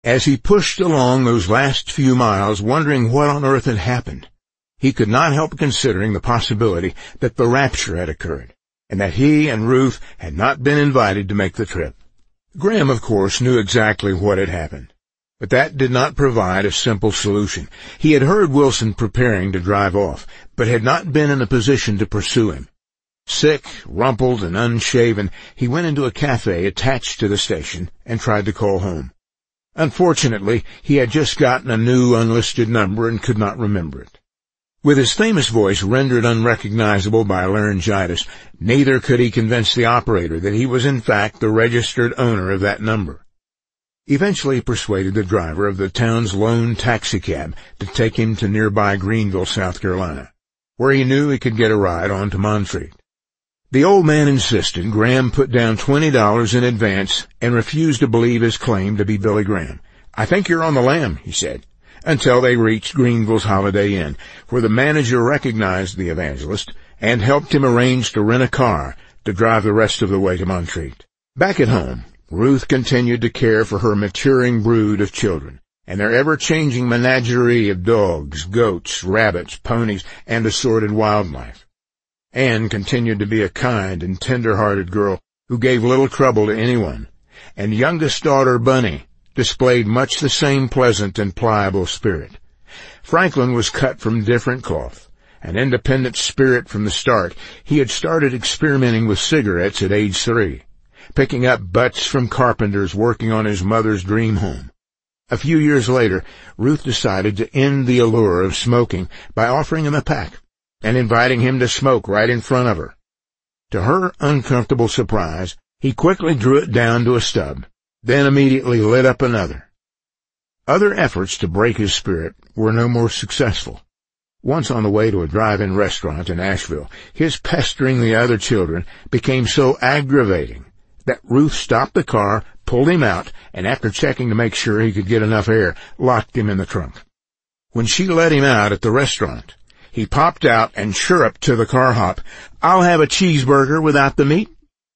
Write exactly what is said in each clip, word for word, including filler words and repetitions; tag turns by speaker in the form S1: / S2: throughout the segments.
S1: As he pushed along those last few miles, wondering what on earth had happened, he could not help considering the possibility that the rapture had occurred, and that he and Ruth had not been invited to make the trip. Graham, of course, knew exactly what had happened, but that did not provide a simple solution. He had heard Wilson preparing to drive off, but had not been in a position to pursue him. Sick, rumpled, and unshaven, he went into a cafe attached to the station and tried to call home. Unfortunately, he had just gotten a new unlisted number and could not remember it. With his famous voice rendered unrecognizable by laryngitis, neither could he convince the operator that he was in fact the registered owner of that number. Eventually he persuaded the driver of the town's lone taxicab to take him to nearby Greenville, South Carolina, where he knew he could get a ride on to Montreat. The old man insisted. Graham put down twenty dollars in advance and refused to believe his claim to be Billy Graham. "I think you're on the lam," he said, until they reached Greenville's Holiday Inn, where the manager recognized the evangelist and helped him arrange to rent a car to drive the rest of the way to Montreat. Back at home, Ruth continued to care for her maturing brood of children and their ever-changing menagerie of dogs, goats, rabbits, ponies, and assorted wildlife. Anne continued to be a kind and tender-hearted girl who gave little trouble to anyone, and youngest daughter Bunny displayed much the same pleasant and pliable spirit. Franklin was cut from different cloth. An independent spirit from the start, he had started experimenting with cigarettes at age three, picking up butts from carpenters working on his mother's dream home. A few years later, Ruth decided to end the allure of smoking by offering him a pack and inviting him to smoke right in front of her. To her uncomfortable surprise, he quickly drew it down to a stub, then immediately lit up another. Other efforts to break his spirit were no more successful. Once on the way to a drive-in restaurant in Asheville, his pestering the other children became so aggravating that Ruth stopped the car, pulled him out, and after checking to make sure he could get enough air, locked him in the trunk. When she let him out at the restaurant, he popped out and chirruped to the car hop, "I'll have a cheeseburger without the meat."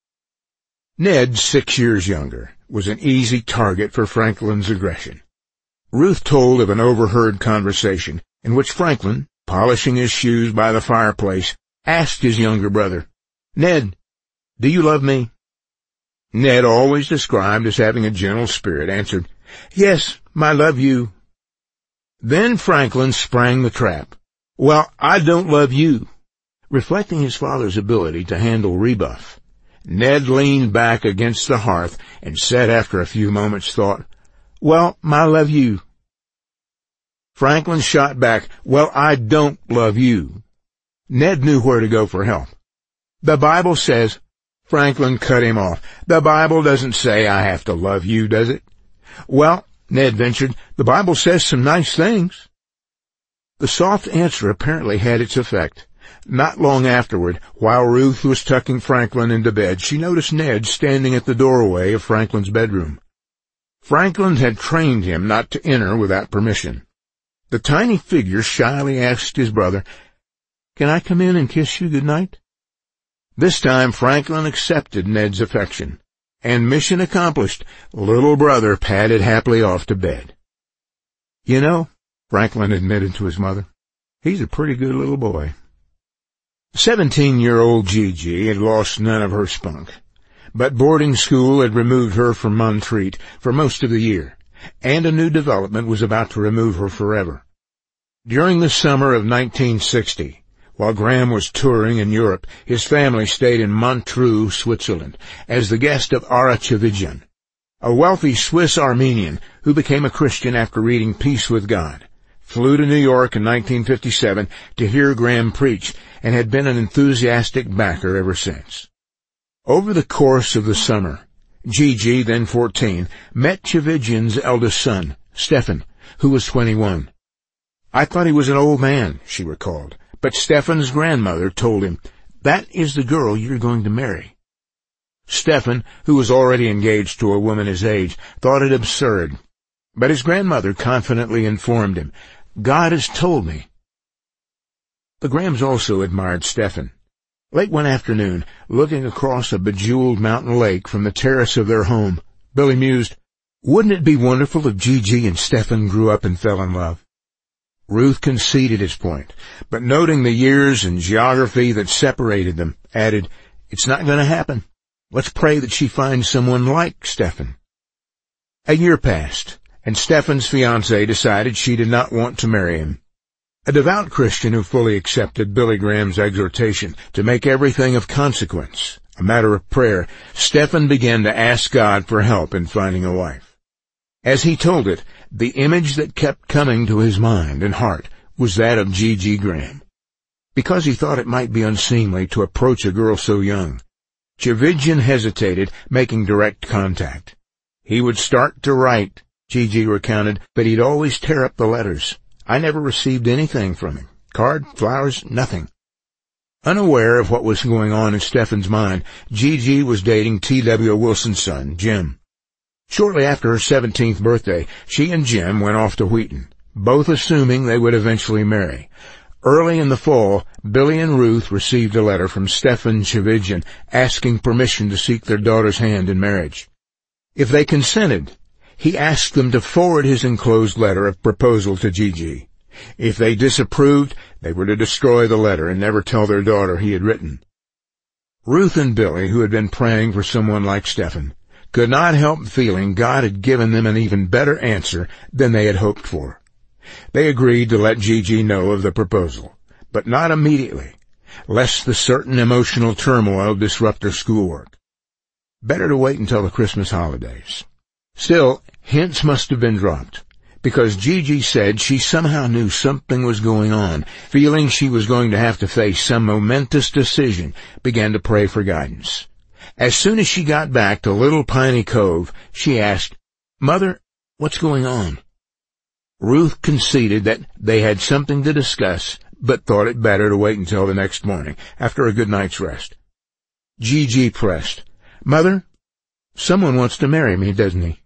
S1: Ned, six years younger, was an easy target for Franklin's aggression. Ruth told of an overheard conversation in which Franklin, polishing his shoes by the fireplace, asked his younger brother, "Ned, do you love me?" Ned, always described as having a gentle spirit, answered, "Yes, I love you." Then Franklin sprang the trap. "Well, I don't love you." Reflecting his father's ability to handle rebuff, Ned leaned back against the hearth and said after a few moments' thought, "Well, I love you." Franklin shot back, "Well, I don't love you." Ned knew where to go for help. "The Bible says—" Franklin cut him off. "The Bible doesn't say I have to love you, does it?" "Well," Ned ventured, "the Bible says some nice things." The soft answer apparently had its effect. Not long afterward, while Ruth was tucking Franklin into bed, she noticed Ned standing at the doorway of Franklin's bedroom. Franklin had trained him not to enter without permission. The tiny figure shyly asked his brother, "Can I come in and kiss you good night?" This time Franklin accepted Ned's affection, and mission accomplished, little brother padded happily off to bed. "You know," Franklin admitted to his mother, "he's a pretty good little boy." Seventeen-year-old Gigi had lost none of her spunk, but boarding school had removed her from Montreat for most of the year, and a new development was about to remove her forever. During the summer of nineteen sixty, while Graham was touring in Europe, his family stayed in Montreux, Switzerland, as the guest of Ara Chividjian, a wealthy Swiss Armenian who became a Christian after reading Peace with God, flew to New York in nineteen fifty-seven to hear Graham preach, and had been an enthusiastic backer ever since. Over the course of the summer, Gigi, then fourteen, met Chividjian's eldest son, Stefan, who was twenty-one. "I thought he was an old man," she recalled, but Stefan's grandmother told him, "That is the girl you're going to marry." Stefan, who was already engaged to a woman his age, thought it absurd, but his grandmother confidently informed him, "God has told me." The Grahams also admired Stefan. Late one afternoon, looking across a bejeweled mountain lake from the terrace of their home, Billy mused, Wouldn't it be wonderful if Gigi and Stephen grew up and fell in love? Ruth conceded his point, but noting the years and geography that separated them, added, "It's not going to happen. Let's pray that she finds someone like Stephen." A year passed, and Stephen's fiancée decided she did not want to marry him. A devout Christian who fully accepted Billy Graham's exhortation to make everything of consequence a matter of prayer, Stephen began to ask God for help in finding a wife. As he told it, the image that kept coming to his mind and heart was that of Gigi Graham. Because he thought it might be unseemly to approach a girl so young, Tchividjian hesitated making direct contact. He would start to write, Gigi recounted, but he'd always tear up the letters. I never received anything from him. Card, flowers, nothing. Unaware of what was going on in Stephen's mind, Gigi was dating T W Wilson's son, Jim. Shortly after her seventeenth birthday, she and Jim went off to Wheaton, both assuming they would eventually marry. Early in the fall, Billy and Ruth received a letter from Stephen Tchividjian asking permission to seek their daughter's hand in marriage. If they consented, he asked them to forward his enclosed letter of proposal to Gigi. If they disapproved, they were to destroy the letter and never tell their daughter he had written. Ruth and Billy, who had been praying for someone like Stephen, could not help feeling God had given them an even better answer than they had hoped for. They agreed to let Gigi know of the proposal, but not immediately, lest the certain emotional turmoil disrupt their schoolwork. Better to wait until the Christmas holidays. Still, hints must have been dropped, because Gigi said she somehow knew something was going on, feeling she was going to have to face some momentous decision, began to pray for guidance. As soon as she got back to Little Piney Cove, she asked, "Mother, what's going on?" Ruth conceded that they had something to discuss, but thought it better to wait until the next morning, after a good night's rest. Gigi pressed, "Mother, someone wants to marry me, doesn't he?"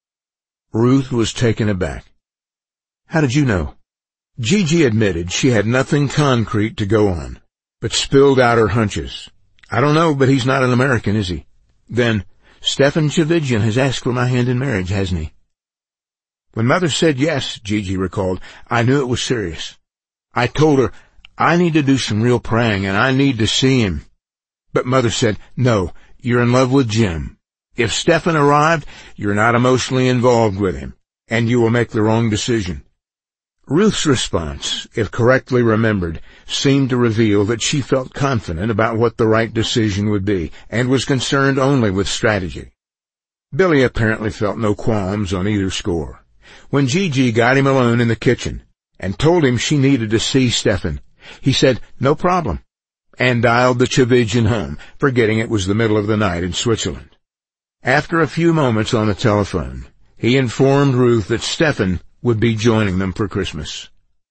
S1: Ruth was taken aback. "How did you know?" Gigi admitted she had nothing concrete to go on, but spilled out her hunches. "I don't know, but he's not an American, is he?" Then, "Stephen Tchividjian has asked for my hand in marriage, hasn't he?" When Mother said yes, Gigi recalled, I knew it was serious. I told her, I need to do some real praying and I need to see him. But Mother said, no, you're in love with Jim. If Stephen arrived, you're not emotionally involved with him, and you will make the wrong decision. Ruth's response, if correctly remembered, seemed to reveal that she felt confident about what the right decision would be, and was concerned only with strategy. Billy apparently felt no qualms on either score. When Gigi got him alone in the kitchen and told him she needed to see Stephen, he said, no problem, and dialed the Tchividjian home, forgetting it was the middle of the night in Switzerland. After a few moments on the telephone, he informed Ruth that Stephen would be joining them for Christmas.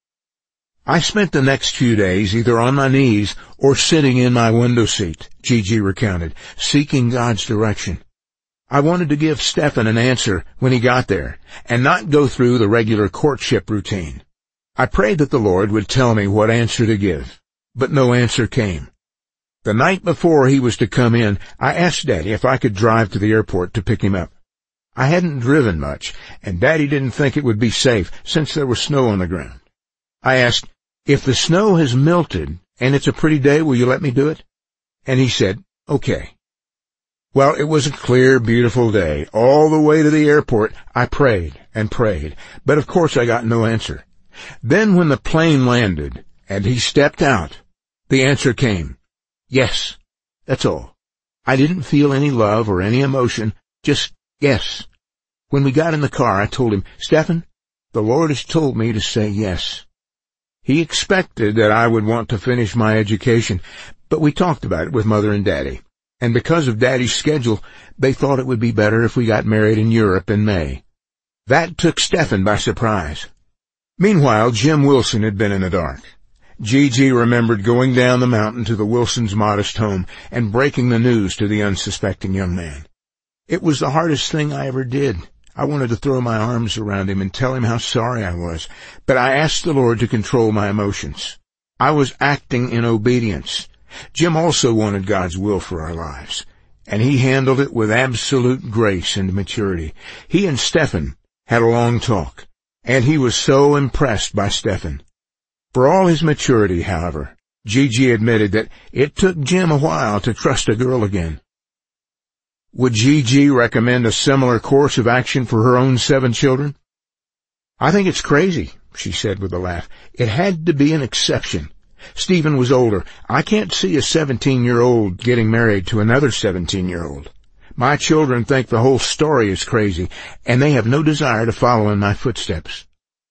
S1: I spent the next few days either on my knees or sitting in my window seat, Gigi recounted, seeking God's direction. I wanted to give Stephen an answer when he got there, and not go through the regular courtship routine. I prayed that the Lord would tell me what answer to give, but no answer came. The night before he was to come in, I asked Daddy if I could drive to the airport to pick him up. I hadn't driven much, and Daddy didn't think it would be safe since there was snow on the ground. I asked, if the snow has melted and it's a pretty day, will you let me do it? And he said, okay. Well, it was a clear, beautiful day. All the way to the airport, I prayed and prayed, but of course I got no answer. Then when the plane landed and he stepped out, the answer came. Yes, that's all. I didn't feel any love or any emotion, just yes. When we got in the car, I told him, Stephen, the Lord has told me to say yes. He expected that I would want to finish my education, but we talked about it with Mother and Daddy. And because of Daddy's schedule, they thought it would be better if we got married in Europe in May. That took Stephen by surprise. Meanwhile, Jim Wilson had been in the dark. Gigi remembered going down the mountain to the Wilsons' modest home and breaking the news to the unsuspecting young man. It was the hardest thing I ever did. I wanted to throw my arms around him and tell him how sorry I was, but I asked the Lord to control my emotions. I was acting in obedience. Jim also wanted God's will for our lives. and he handled it with absolute grace and maturity. He and Stephen had a long talk, and he was so impressed by Stephen. For all his maturity, however, Gigi admitted that it took Jim a while to trust a girl again. Would Gigi recommend a similar course of action for her own seven children? "I think it's crazy," she said with a laugh. "It had to be an exception. Stephen was older. I can't see a seventeen-year-old getting married to another seventeen-year-old. My children think the whole story is crazy, and they have no desire to follow in my footsteps."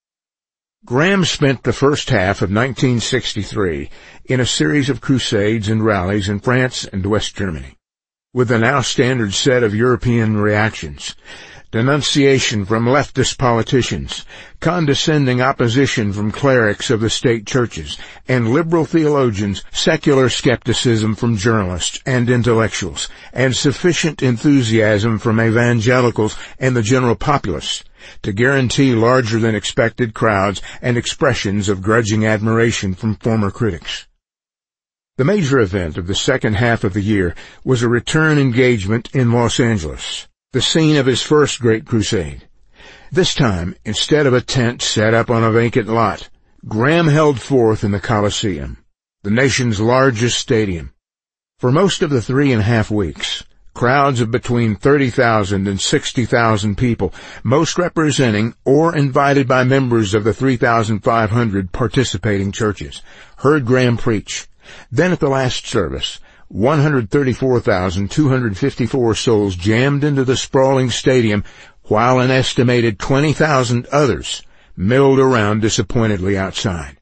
S1: Graham spent the first half of nineteen sixty-three in a series of crusades and rallies in France and West Germany, with the now standard set of European reactions: denunciation from leftist politicians, condescending opposition from clerics of the state churches, and liberal theologians, secular skepticism from journalists and intellectuals, and sufficient enthusiasm from evangelicals and the general populace to guarantee larger-than-expected crowds and expressions of grudging admiration from former critics. The major event of the second half of the year was a return engagement in Los Angeles, the scene of his first great crusade. This time, instead of a tent set up on a vacant lot, Graham held forth in the Coliseum, the nation's largest stadium. For most of the three and a half weeks, crowds of between thirty thousand and sixty thousand people, most representing or invited by members of the three thousand five hundred participating churches, heard Graham preach. Then at the last service, one hundred thirty-four thousand two hundred fifty-four souls jammed into the sprawling stadium, while an estimated twenty thousand others milled around disappointedly outside.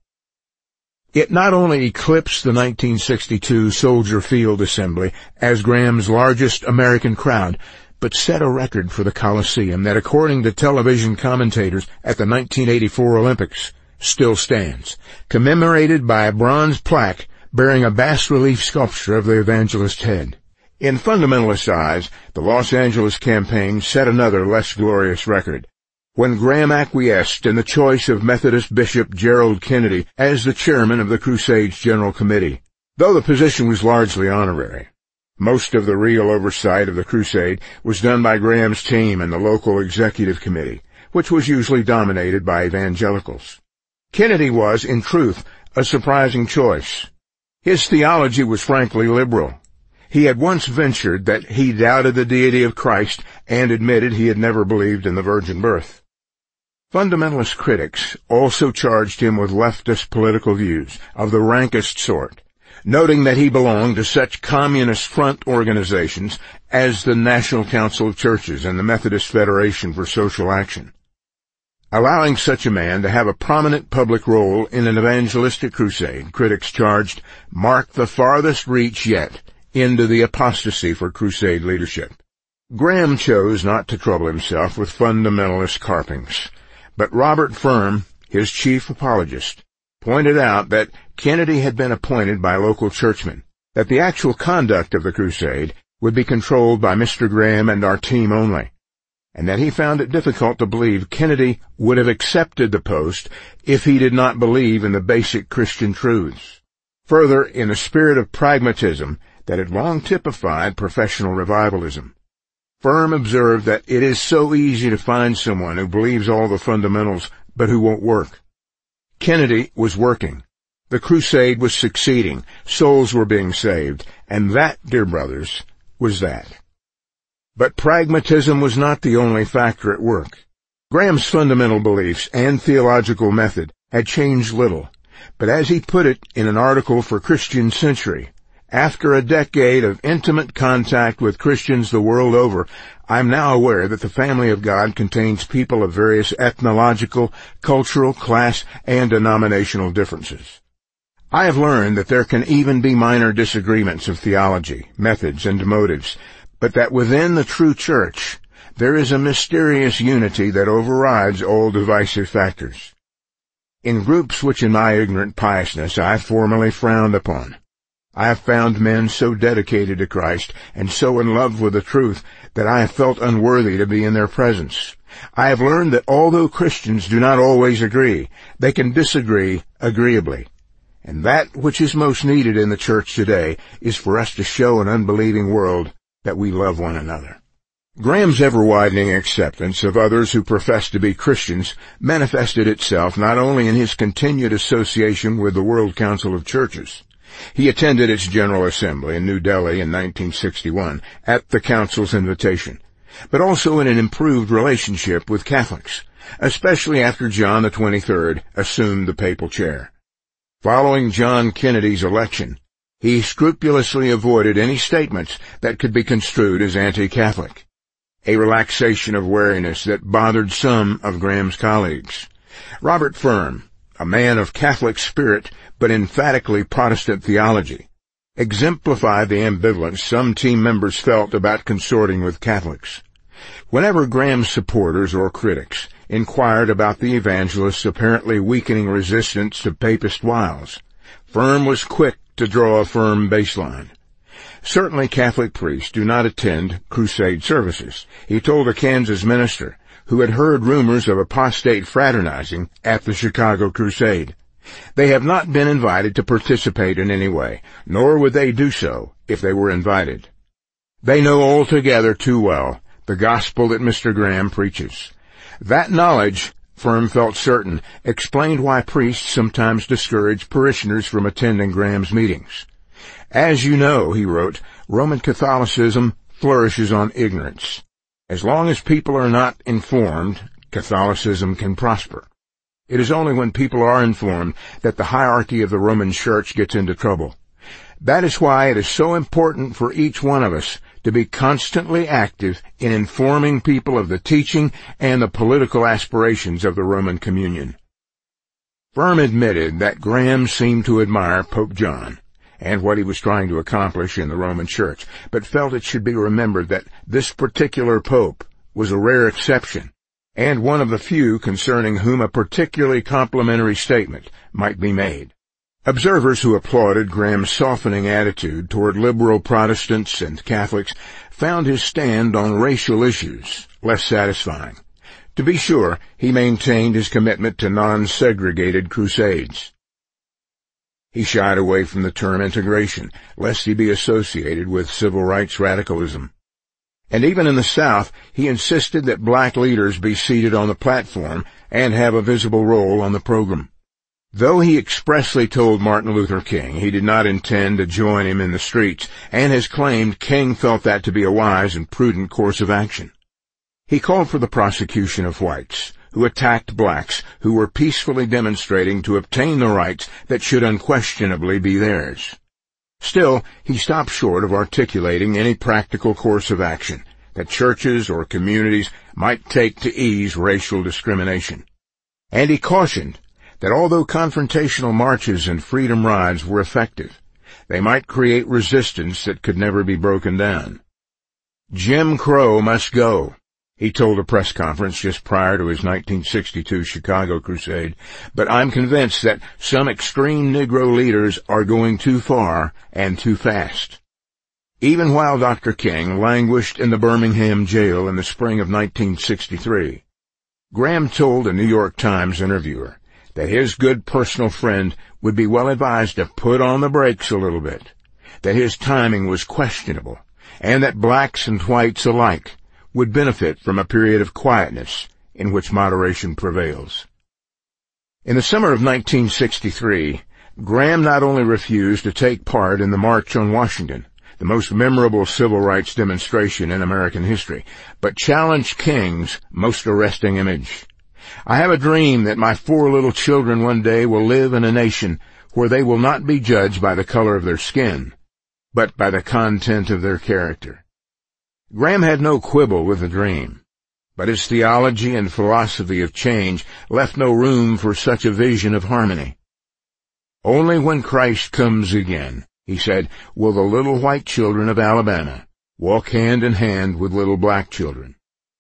S1: It not only eclipsed the nineteen sixty-two Soldier Field Assembly as Graham's largest American crowd, but set a record for the Coliseum that, according to television commentators at the nineteen eighty-four Olympics, still stands, commemorated by a bronze plaque bearing a bas-relief sculpture of the evangelist's head. In fundamentalist eyes, the Los Angeles campaign set another less glorious record, when Graham acquiesced in the choice of Methodist Bishop Gerald Kennedy as the chairman of the Crusade's General Committee, though the position was largely honorary. Most of the real oversight of the crusade was done by Graham's team and the local executive committee, which was usually dominated by evangelicals. Kennedy was, in truth, a surprising choice. His theology was frankly liberal. He had once ventured that he doubted the deity of Christ and admitted he had never believed in the virgin birth. Fundamentalist critics also charged him with leftist political views of the rankest sort, noting that he belonged to such communist front organizations as the National Council of Churches and the Methodist Federation for Social Action. Allowing such a man to have a prominent public role in an evangelistic crusade, critics charged, marked the farthest reach yet into the apostasy for crusade leadership. Graham chose not to trouble himself with fundamentalist carpings, but Robert Firm, his chief apologist, pointed out that Kennedy had been appointed by local churchmen, that the actual conduct of the crusade would be controlled by Mister Graham and our team only, and that he found it difficult to believe Kennedy would have accepted the post if he did not believe in the basic Christian truths. Further, in a spirit of pragmatism that had long typified professional revivalism, Firm observed that it is so easy to find someone who believes all the fundamentals but who won't work. Kennedy was working. The crusade was succeeding. Souls were being saved. And that, dear brothers, was that. But pragmatism was not the only factor at work. Graham's fundamental beliefs and theological method had changed little, but as he put it in an article for Christian Century, after a decade of intimate contact with Christians the world over, I am now aware that the family of God contains people of various ethnological, cultural, class, and denominational differences. I have learned that there can even be minor disagreements of theology, methods, and motives, but that within the true church there is a mysterious unity that overrides all divisive factors. In groups which in my ignorant piousness I formerly frowned upon, I have found men so dedicated to Christ and so in love with the truth that I have felt unworthy to be in their presence. I have learned that although Christians do not always agree, they can disagree agreeably. And that which is most needed in the church today is for us to show an unbelieving world that we love one another. Graham's ever-widening acceptance of others who profess to be Christians manifested itself not only in his continued association with the World Council of Churches. He attended its General Assembly in New Delhi in nineteen sixty-one at the Council's invitation, but also in an improved relationship with Catholics, especially after John the twenty-third assumed the papal chair. Following John Kennedy's election, he scrupulously avoided any statements that could be construed as anti-Catholic, a relaxation of wariness that bothered some of Graham's colleagues. Robert Firm, a man of Catholic spirit but emphatically Protestant theology, exemplified the ambivalence some team members felt about consorting with Catholics. Whenever Graham's supporters or critics inquired about the evangelist's apparently weakening resistance to papist wiles, Firm was quick to draw a firm baseline. Certainly Catholic priests do not attend crusade services, he told a Kansas minister who had heard rumors of apostate fraternizing at the Chicago Crusade. They have not been invited to participate in any way, nor would they do so if they were invited. They know altogether too well the gospel that Mister Graham preaches. That knowledge, Firm felt certain, explained why priests sometimes discourage parishioners from attending Graham's meetings. As you know, he wrote, Roman Catholicism flourishes on ignorance. As long as people are not informed, Catholicism can prosper. It is only when people are informed that the hierarchy of the Roman Church gets into trouble. That is why it is so important for each one of us to be constantly active in informing people of the teaching and the political aspirations of the Roman Communion. Firm admitted that Graham seemed to admire Pope John and what he was trying to accomplish in the Roman Church, but felt it should be remembered that this particular pope was a rare exception, and one of the few concerning whom a particularly complimentary statement might be made. Observers who applauded Graham's softening attitude toward liberal Protestants and Catholics found his stand on racial issues less satisfying. To be sure, he maintained his commitment to non-segregated crusades. He shied away from the term integration, lest he be associated with civil rights radicalism. And even in the South, he insisted that black leaders be seated on the platform and have a visible role on the program. Though he expressly told Martin Luther King he did not intend to join him in the streets, and has claimed King felt that to be a wise and prudent course of action. He called for the prosecution of whites who attacked blacks who were peacefully demonstrating to obtain the rights that should unquestionably be theirs. Still, he stopped short of articulating any practical course of action that churches or communities might take to ease racial discrimination. And he cautioned that although confrontational marches and freedom rides were effective, they might create resistance that could never be broken down. Jim Crow must go, he told a press conference just prior to his nineteen sixty-two Chicago Crusade, but I'm convinced that some extreme Negro leaders are going too far and too fast. Even while Doctor King languished in the Birmingham jail in the spring of nineteen sixty-three, Graham told a New York Times interviewer that his good personal friend would be well advised to put on the brakes a little bit, that his timing was questionable, and that blacks and whites alike would benefit from a period of quietness in which moderation prevails. In the summer of nineteen sixty-three, Graham not only refused to take part in the March on Washington, the most memorable civil rights demonstration in American history, but challenged King's most arresting image. I have a dream that my four little children one day will live in a nation where they will not be judged by the color of their skin, but by the content of their character. Graham had no quibble with the dream, but his theology and philosophy of change left no room for such a vision of harmony. Only when Christ comes again, he said, will the little white children of Alabama walk hand in hand with little black children.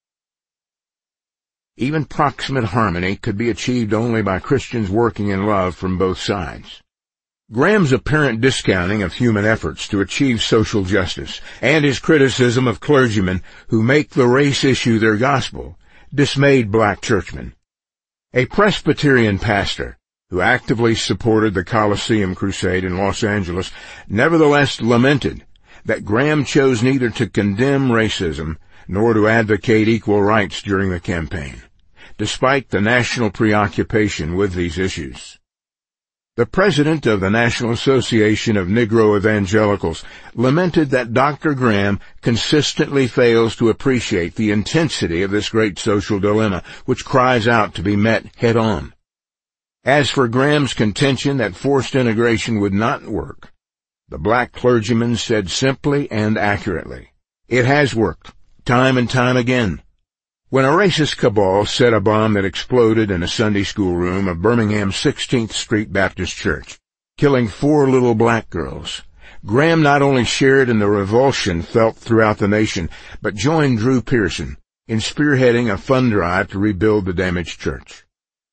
S1: Even proximate harmony could be achieved only by Christians working in love from both sides. Graham's apparent discounting of human efforts to achieve social justice and his criticism of clergymen who make the race issue their gospel dismayed black churchmen. A Presbyterian pastor who actively supported the Colosseum Crusade in Los Angeles nevertheless lamented that Graham chose neither to condemn racism nor to advocate equal rights during the campaign, despite the national preoccupation with these issues. The president of the National Association of Negro Evangelicals lamented that Doctor Graham consistently fails to appreciate the intensity of this great social dilemma, which cries out to be met head-on. As for Graham's contention that forced integration would not work, the black clergyman said simply and accurately, "It has worked, time and time again." When a racist cabal set a bomb that exploded in a Sunday school room of Birmingham's sixteenth Street Baptist Church, killing four little black girls, Graham not only shared in the revulsion felt throughout the nation, but joined Drew Pearson in spearheading a fund drive to rebuild the damaged church.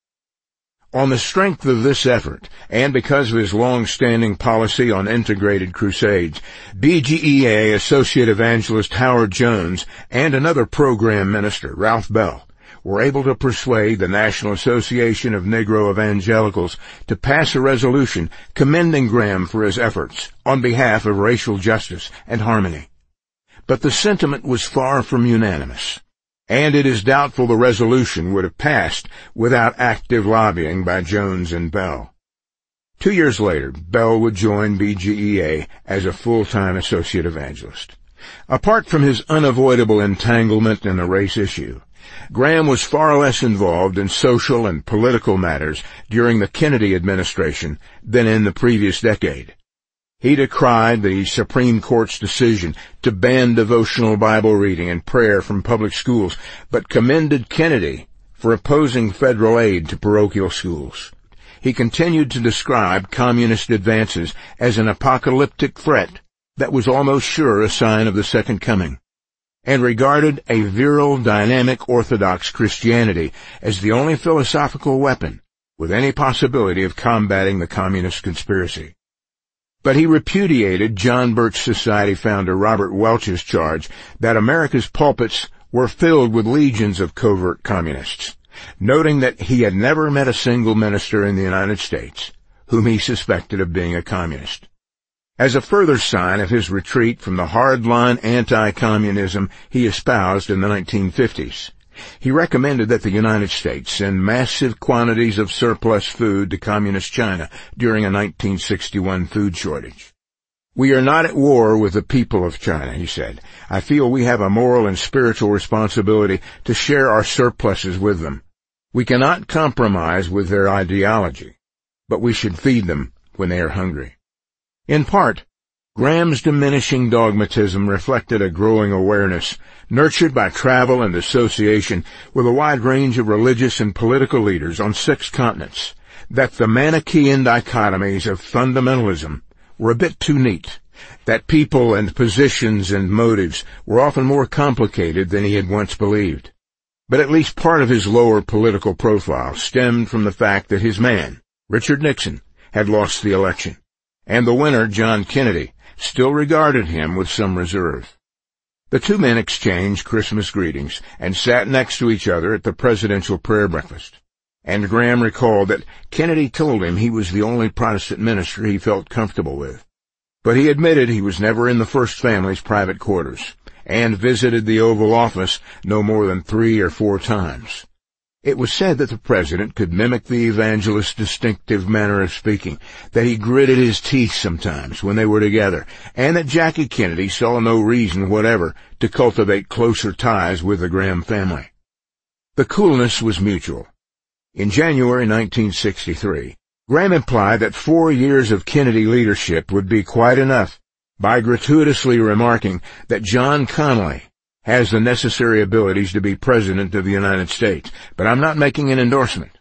S1: On the strength of this effort, and because of his long-standing policy on integrated crusades, B G E A Associate Evangelist Howard Jones and another program minister, Ralph Bell, were able to persuade the National Association of Negro Evangelicals to pass a resolution commending Graham for his efforts on behalf of racial justice and harmony. But the sentiment was far from unanimous, and it is doubtful the resolution would have passed without active lobbying by Jones and Bell. Two years later, Bell would join B G E A as a full-time associate evangelist. Apart from his unavoidable entanglement in the race issue, Graham was far less involved in social and political matters during the Kennedy administration than in the previous decade. He decried the Supreme Court's decision to ban devotional Bible reading and prayer from public schools, but commended Kennedy for opposing federal aid to parochial schools. He continued to describe communist advances as an apocalyptic threat that was almost sure a sign of the Second Coming, and regarded a virile, dynamic Orthodox Christianity as the only philosophical weapon with any possibility of combating the communist conspiracy. But he repudiated John Birch Society founder Robert Welch's charge that America's pulpits were filled with legions of covert communists, noting that he had never met a single minister in the United States whom he suspected of being a communist. As a further sign of his retreat from the hard-line anti-communism he espoused in the nineteen fifties, he recommended that the United States send massive quantities of surplus food to Communist China during a nineteen sixty-one food shortage. "We are not at war with the people of China," he said. "I feel we have a moral and spiritual responsibility to share our surpluses with them. We cannot compromise with their ideology, but we should feed them when they are hungry." In part, Graham's diminishing dogmatism reflected a growing awareness, nurtured by travel and association with a wide range of religious and political leaders on six continents, that the Manichaean dichotomies of fundamentalism were a bit too neat, that people and positions and motives were often more complicated than he had once believed. But at least part of his lower political profile stemmed from the fact that his man, Richard Nixon, had lost the election, and the winner, John Kennedy, still regarded him with some reserve. The two men exchanged Christmas greetings and sat next to each other at the presidential prayer breakfast, and Graham recalled that Kennedy told him he was the only Protestant minister he felt comfortable with. But he admitted he was never in the First Family's private quarters, and visited the Oval Office no more than three or four times. It was said that the president could mimic the evangelist's distinctive manner of speaking, that he gritted his teeth sometimes when they were together, and that Jackie Kennedy saw no reason whatever to cultivate closer ties with the Graham family. The coolness was mutual. In January nineteen sixty-three, Graham implied that four years of Kennedy leadership would be quite enough by gratuitously remarking that John Connally has the necessary abilities to be President of the United States, but I'm not making an endorsement.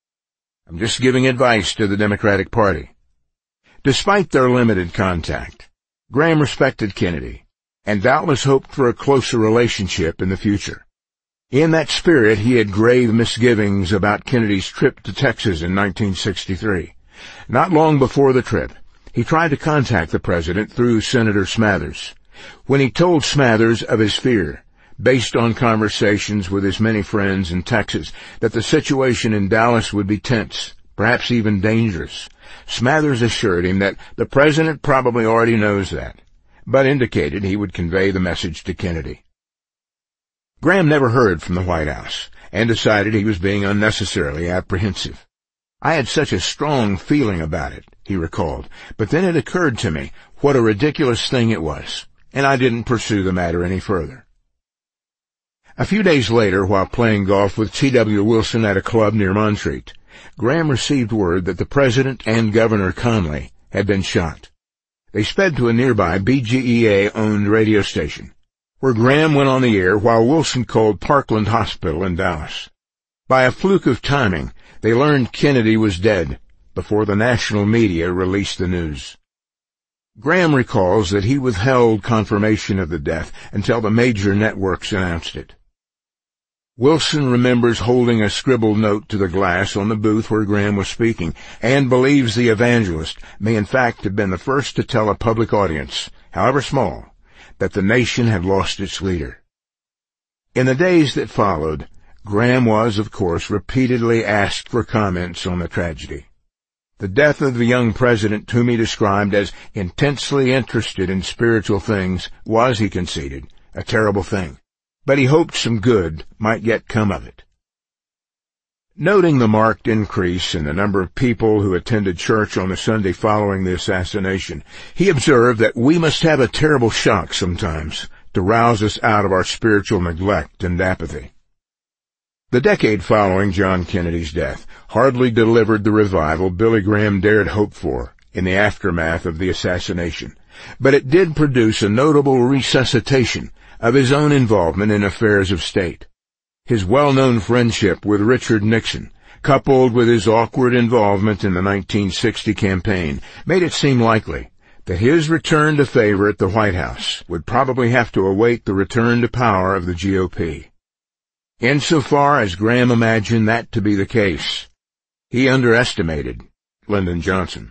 S1: I'm just giving advice to the Democratic Party. Despite their limited contact, Graham respected Kennedy, and doubtless hoped for a closer relationship in the future. In that spirit, he had grave misgivings about Kennedy's trip to Texas in nineteen sixty-three. Not long before the trip, he tried to contact the president through Senator Smathers. When he told Smathers of his fear, based on conversations with his many friends in Texas, that the situation in Dallas would be tense, perhaps even dangerous, Smathers assured him that the president probably already knows that, but indicated he would convey the message to Kennedy. Graham never heard from the White House, and decided he was being unnecessarily apprehensive. "I had such a strong feeling about it," he recalled, "but then it occurred to me what a ridiculous thing it was, and I didn't pursue the matter any further." A few days later, while playing golf with T W Wilson at a club near Montreat, Graham received word that the President and Governor Conley had been shot. They sped to a nearby B G E A-owned radio station, where Graham went on the air while Wilson called Parkland Hospital in Dallas. By a fluke of timing, they learned Kennedy was dead before the national media released the news. Graham recalls that he withheld confirmation of the death until the major networks announced it. Wilson remembers holding a scribbled note to the glass on the booth where Graham was speaking, and believes the evangelist may in fact have been the first to tell a public audience, however small, that the nation had lost its leader. In the days that followed, Graham was, of course, repeatedly asked for comments on the tragedy. The death of the young president, whom he described as intensely interested in spiritual things, was, he conceded, a terrible thing, but he hoped some good might yet come of it. Noting the marked increase in the number of people who attended church on the Sunday following the assassination, he observed that we must have a terrible shock sometimes to rouse us out of our spiritual neglect and apathy. The decade following John Kennedy's death hardly delivered the revival Billy Graham dared hope for in the aftermath of the assassination, but it did produce a notable resuscitation of his own involvement in affairs of state. His well-known friendship with Richard Nixon, coupled with his awkward involvement in the nineteen sixty campaign, made it seem likely that his return to favor at the White House would probably have to await the return to power of the G O P. Insofar as Graham imagined that to be the case, he underestimated Lyndon Johnson.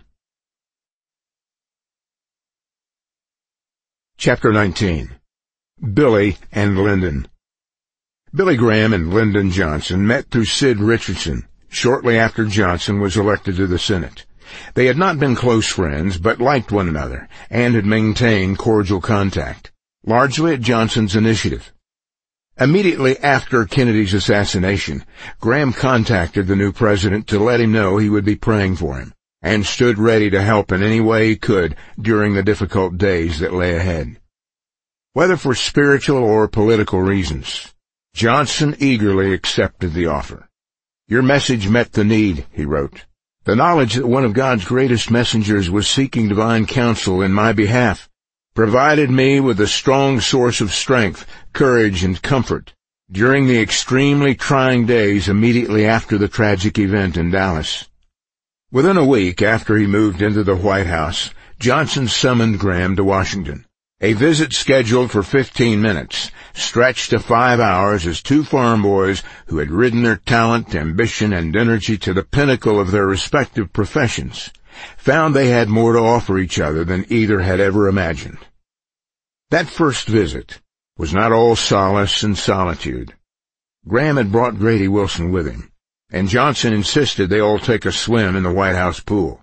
S1: Chapter nineteen. Billy and Lyndon. Billy Graham and Lyndon Johnson met through Sid Richardson shortly after Johnson was elected to the Senate. They had not been close friends, but liked one another, and had maintained cordial contact, largely at Johnson's initiative. Immediately after Kennedy's assassination, Graham contacted the new president to let him know he would be praying for him, and stood ready to help in any way he could during the difficult days that lay ahead. Whether for spiritual or political reasons, Johnson eagerly accepted the offer. "Your message met the need," he wrote. "The knowledge that one of God's greatest messengers was seeking divine counsel in my behalf provided me with a strong source of strength, courage, and comfort during the extremely trying days immediately after the tragic event in Dallas." Within a week after he moved into the White House, Johnson summoned Graham to Washington. A visit scheduled for fifteen minutes stretched to five hours as two farm boys who had ridden their talent, ambition, and energy to the pinnacle of their respective professions found they had more to offer each other than either had ever imagined. That first visit was not all solace and solitude. Graham had brought Grady Wilson with him, and Johnson insisted they all take a swim in the White House pool.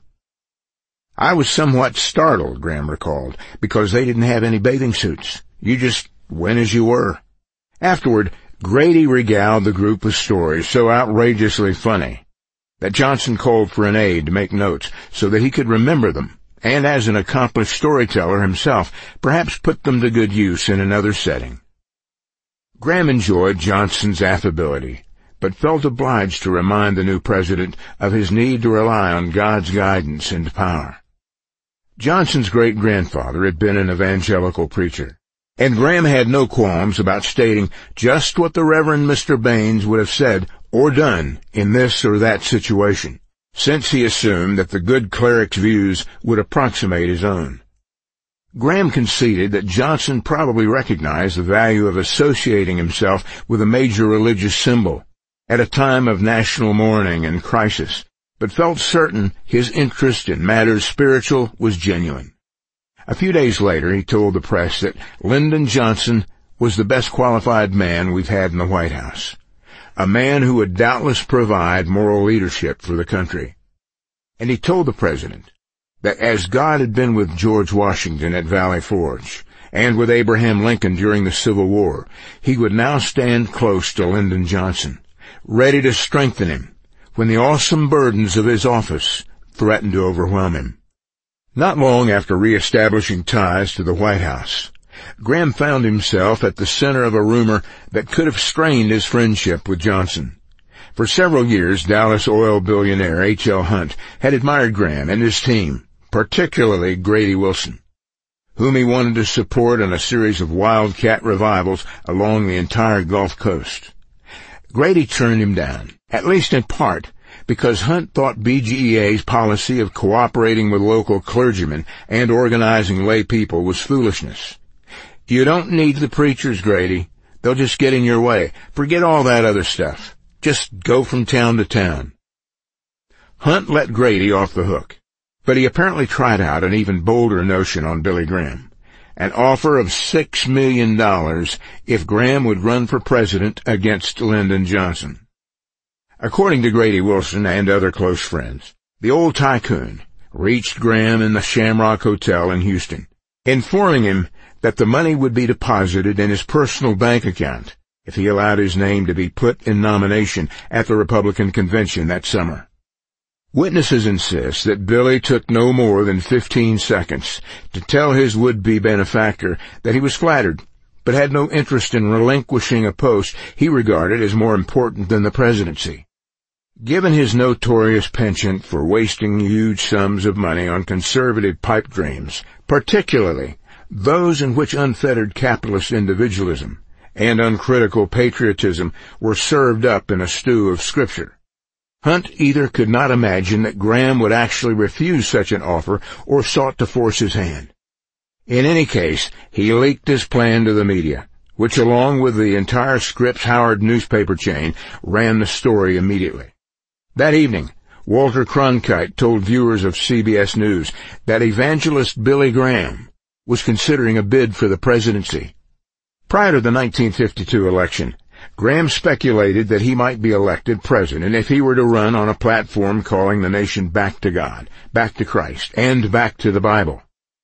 S1: "I was somewhat startled," Graham recalled, "because they didn't have any bathing suits. You just went as you were." Afterward, Grady regaled the group with stories so outrageously funny that Johnson called for an aide to make notes so that he could remember them, and as an accomplished storyteller himself, perhaps put them to good use in another setting. Graham enjoyed Johnson's affability, but felt obliged to remind the new president of his need to rely on God's guidance and power. Johnson's great-grandfather had been an evangelical preacher, and Graham had no qualms about stating just what the Reverend Mister Baines would have said or done in this or that situation, since he assumed that the good cleric's views would approximate his own. Graham conceded that Johnson probably recognized the value of associating himself with a major religious symbol at a time of national mourning and crisis, but felt certain his interest in matters spiritual was genuine. A few days later, he told the press that Lyndon Johnson was the best qualified man we've had in the White House, a man who would doubtless provide moral leadership for the country. And he told the president that as God had been with George Washington at Valley Forge, and with Abraham Lincoln during the Civil War, he would now stand close to Lyndon Johnson, ready to strengthen him when the awesome burdens of his office threatened to overwhelm him. Not long after reestablishing ties to the White House, Graham found himself at the center of a rumor that could have strained his friendship with Johnson. For several years, Dallas oil billionaire H L Hunt had admired Graham and his team, particularly Grady Wilson, whom he wanted to support in a series of wildcat revivals along the entire Gulf Coast. Grady turned him down, at least in part, because Hunt thought B G E A's policy of cooperating with local clergymen and organizing lay people was foolishness. You don't need the preachers, Grady. They'll just get in your way. Forget all that other stuff. Just go from town to town. Hunt let Grady off the hook, but he apparently tried out an even bolder notion on Billy Graham, an offer of six million dollars if Graham would run for president against Lyndon Johnson. According to Grady Wilson and other close friends, the old tycoon reached Graham in the Shamrock Hotel in Houston, informing him that the money would be deposited in his personal bank account if he allowed his name to be put in nomination at the Republican convention that summer. Witnesses insist that Billy took no more than fifteen seconds to tell his would-be benefactor that he was flattered, but had no interest in relinquishing a post he regarded as more important than the presidency. Given his notorious penchant for wasting huge sums of money on conservative pipe dreams, particularly those in which unfettered capitalist individualism and uncritical patriotism were served up in a stew of Scripture, Hunt either could not imagine that Graham would actually refuse such an offer or sought to force his hand. In any case, he leaked his plan to the media, which along with the entire Scripps-Howard newspaper chain ran the story immediately. That evening, Walter Cronkite told viewers of C B S News that evangelist Billy Graham was considering a bid for the presidency. Prior to the nineteen fifty-two election, Graham speculated that he might be elected president if he were to run on a platform calling the nation back to God, back to Christ, and back to the Bible.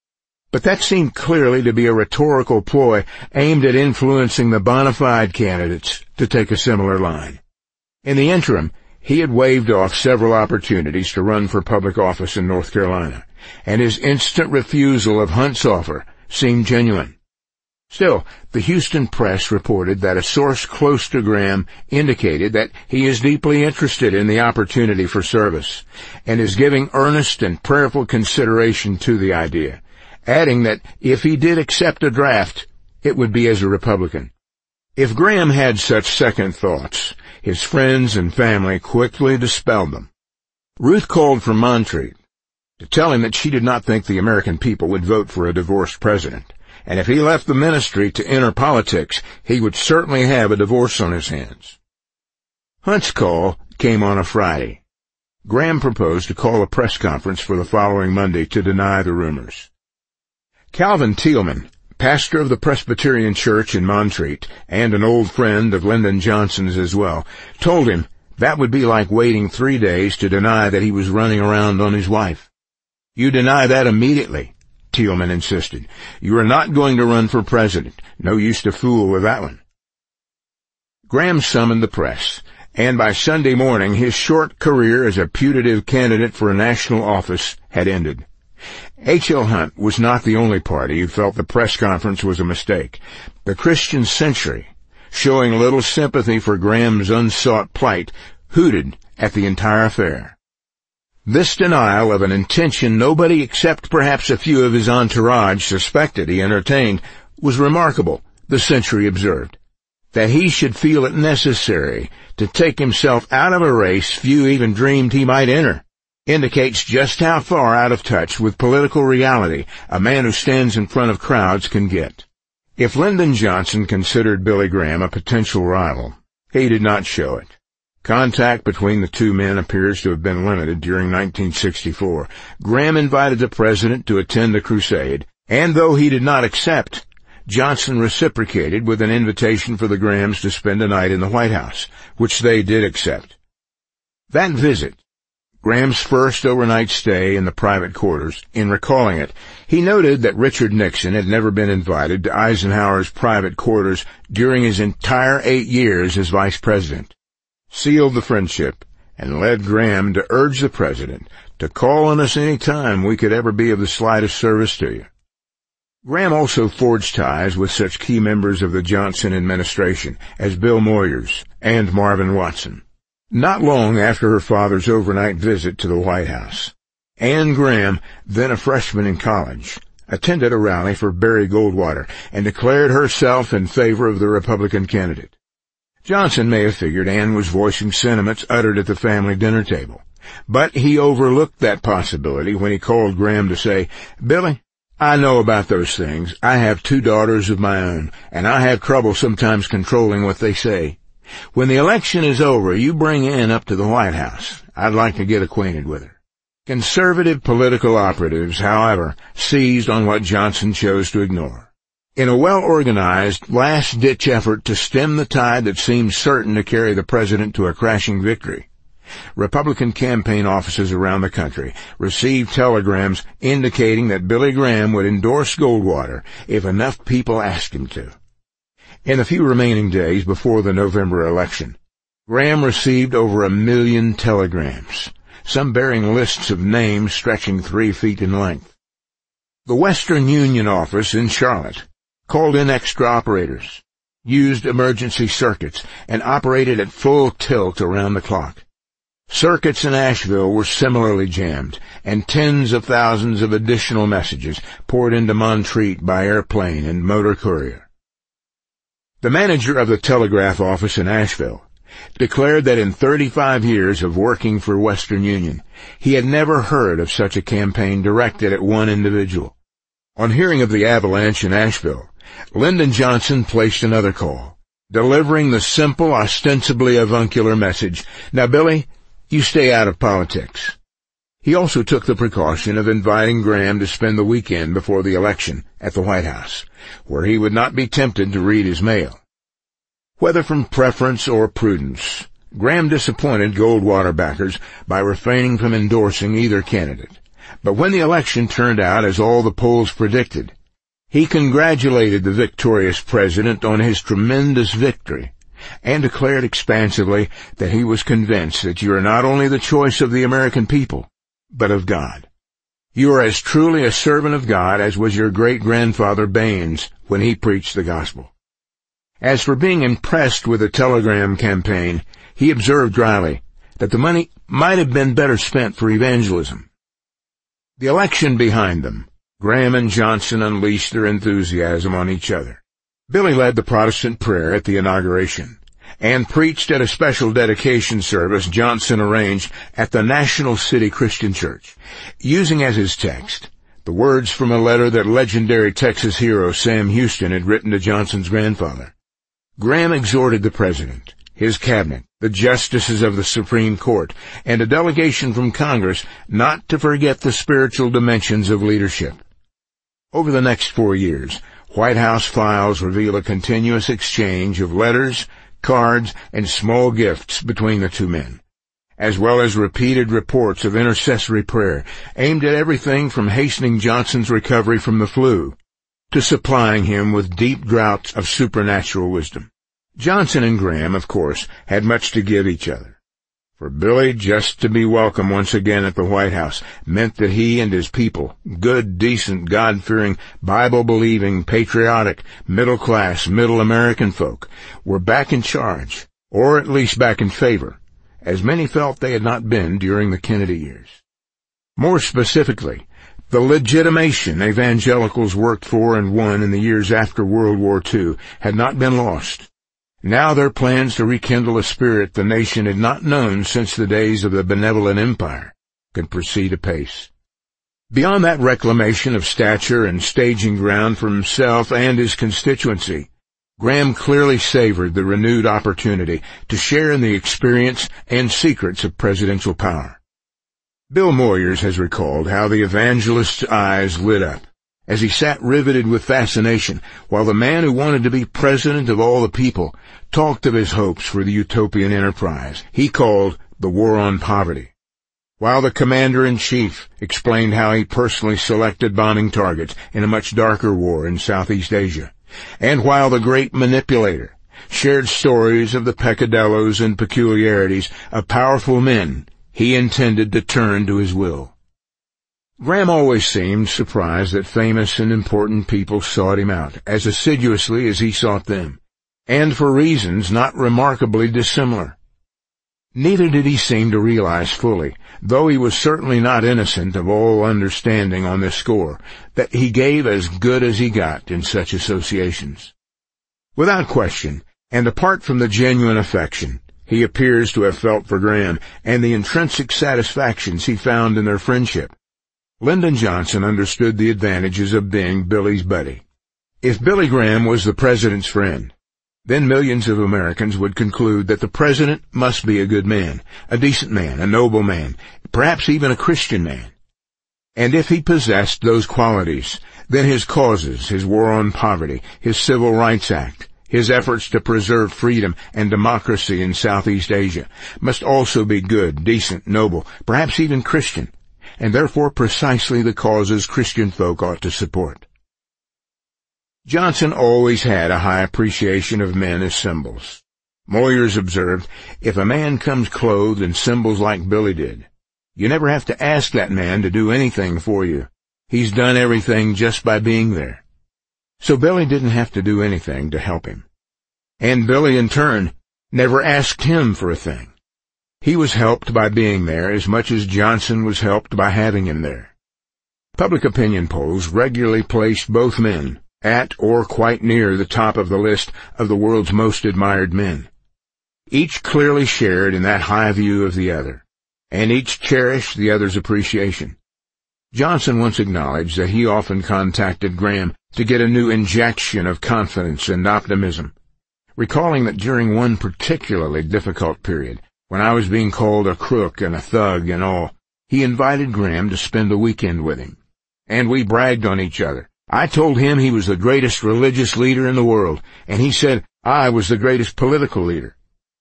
S1: But that seemed clearly to be a rhetorical ploy aimed at influencing the bona fide candidates to take a similar line. In the interim, he had waved off several opportunities to run for public office in North Carolina, and his instant refusal of Hunt's offer seemed genuine. Still, the Houston Press reported that a source close to Graham indicated that he is deeply interested in the opportunity for service, and is giving earnest and prayerful consideration to the idea, adding that if he did accept a draft, it would be as a Republican. If Graham had such second thoughts, his friends and family quickly dispelled them. Ruth called from Montreat to tell him that she did not think the American people would vote for a divorced president, and if he left the ministry to enter politics, he would certainly have a divorce on his hands. Hunt's call came on a Friday. Graham proposed to call a press conference for the following Monday to deny the rumors. Calvin Thielman, pastor of the Presbyterian Church in Montreat, and an old friend of Lyndon Johnson's as well, told him that would be like waiting three days to deny that he was running around on his wife. You deny that immediately, Thielman insisted. You are not going to run for president. No use to fool with that one. Graham summoned the press, and by Sunday morning his short career as a putative candidate for a national office had ended. H L Hunt was not the only party who felt the press conference was a mistake. The Christian Century, showing little sympathy for Graham's unsought plight, hooted at the entire affair. This denial of an intention nobody except perhaps a few of his entourage suspected he entertained was remarkable, the Century observed. That he should feel it necessary to take himself out of a race few even dreamed he might enter indicates just how far out of touch with political reality a man who stands in front of crowds can get. If Lyndon Johnson considered Billy Graham a potential rival, he did not show it. Contact between the two men appears to have been limited during nineteen sixty-four. Graham invited the president to attend the crusade, and though he did not accept, Johnson reciprocated with an invitation for the Grahams to spend a night in the White House, which they did accept. That visit, Graham's first overnight stay in the private quarters. In recalling it, he noted that Richard Nixon had never been invited to Eisenhower's private quarters during his entire eight years as vice president, sealed the friendship, and led Graham to urge the president to call on us any time we could ever be of the slightest service to you. Graham also forged ties with such key members of the Johnson administration as Bill Moyers and Marvin Watson. Not long after her father's overnight visit to the White House, Anne Graham, then a freshman in college, attended a rally for Barry Goldwater and declared herself in favor of the Republican candidate. Johnson may have figured Anne was voicing sentiments uttered at the family dinner table, but he overlooked that possibility when he called Graham to say, "Billy, I know about those things. I have two daughters of my own, and I have trouble sometimes controlling what they say. When the election is over, you bring Anne up to the White House. I'd like to get acquainted with her." Conservative political operatives, however, seized on what Johnson chose to ignore. In a well-organized, last-ditch effort to stem the tide that seemed certain to carry the president to a crashing victory, Republican campaign offices around the country received telegrams indicating that Billy Graham would endorse Goldwater if enough people asked him to. In the few remaining days before the November election, Graham received over a million telegrams, some bearing lists of names stretching three feet in length. The Western Union office in Charlotte called in extra operators, used emergency circuits, and operated at full tilt around the clock. Circuits in Asheville were similarly jammed, and tens of thousands of additional messages poured into Montreat by airplane and motor courier. The manager of the telegraph office in Asheville declared that in thirty-five years of working for Western Union, he had never heard of such a campaign directed at one individual. On hearing of the avalanche in Asheville, Lyndon Johnson placed another call, delivering the simple, ostensibly avuncular message, "Now, Billy, you stay out of politics." He also took the precaution of inviting Graham to spend the weekend before the election at the White House, where he would not be tempted to read his mail. Whether from preference or prudence, Graham disappointed Goldwater backers by refraining from endorsing either candidate. But when the election turned out as all the polls predicted, he congratulated the victorious president on his tremendous victory, and declared expansively that he was convinced that you are not only the choice of the American people, but of God. You are as truly a servant of God as was your great-grandfather Baines when he preached the gospel. As for being impressed with the telegram campaign, he observed dryly that the money might have been better spent for evangelism. The election behind them, Graham and Johnson unleashed their enthusiasm on each other. Billy led the Protestant prayer at the inauguration and preached at a special dedication service Johnson arranged at the National City Christian Church, using as his text the words from a letter that legendary Texas hero Sam Houston had written to Johnson's grandfather. Graham exhorted the president, his cabinet, the justices of the Supreme Court, and a delegation from Congress not to forget the spiritual dimensions of leadership. Over the next four years, White House files reveal a continuous exchange of letters, cards, and small gifts between the two men, as well as repeated reports of intercessory prayer aimed at everything from hastening Johnson's recovery from the flu to supplying him with deep draughts of supernatural wisdom. Johnson and Graham, of course, had much to give each other. For Billy just to be welcome once again at the White House meant that he and his people, good, decent, God-fearing, Bible-believing, patriotic, middle-class, middle American folk, were back in charge, or at least back in favor, as many felt they had not been during the Kennedy years. More specifically, the legitimation evangelicals worked for and won in the years after World War Two had not been lost. Now their plans to rekindle a spirit the nation had not known since the days of the benevolent empire could proceed apace. Beyond that reclamation of stature and staging ground for himself and his constituency, Graham clearly savored the renewed opportunity to share in the experience and secrets of presidential power. Bill Moyers has recalled how the evangelist's eyes lit up as he sat riveted with fascination while the man who wanted to be president of all the people talked of his hopes for the utopian enterprise he called the war on poverty. while the commander-in-chief explained how he personally selected bombing targets in a much darker war in Southeast Asia, and while the great manipulator shared stories of the peccadillos and peculiarities of powerful men he intended to turn to his will. Graham always seemed surprised that famous and important people sought him out as assiduously as he sought them, and for reasons not remarkably dissimilar. Neither did he seem to realize fully, though he was certainly not innocent of all understanding on this score, that he gave as good as he got in such associations. Without question, and apart from the genuine affection he appears to have felt for Graham and the intrinsic satisfactions he found in their friendship, Lyndon Johnson understood the advantages of being Billy's buddy. If Billy Graham was the president's friend, then millions of Americans would conclude that the president must be a good man, a decent man, a noble man, perhaps even a Christian man. And if he possessed those qualities, then his causes, his war on poverty, his Civil Rights Act, his efforts to preserve freedom and democracy in Southeast Asia, must also be good, decent, noble, perhaps even Christian, and therefore precisely the causes Christian folk ought to support. Johnson always had a high appreciation of men as symbols. Moyers observed, if a man comes clothed in symbols like Billy did, you never have to ask that man to do anything for you. He's done everything just by being there. So Billy didn't have to do anything to help him. And Billy, in turn, never asked him for a thing. He was helped by being there as much as Johnson was helped by having him there. Public opinion polls regularly placed both men at or quite near the top of the list of the world's most admired men. Each clearly shared in that high view of the other, and each cherished the other's appreciation. Johnson once acknowledged that he often contacted Graham to get a new injection of confidence and optimism, recalling that during one particularly difficult period, when I was being called a crook and a thug and all, he invited Graham to spend a weekend with him. And we bragged on each other. I told him he was the greatest religious leader in the world, and he said I was the greatest political leader.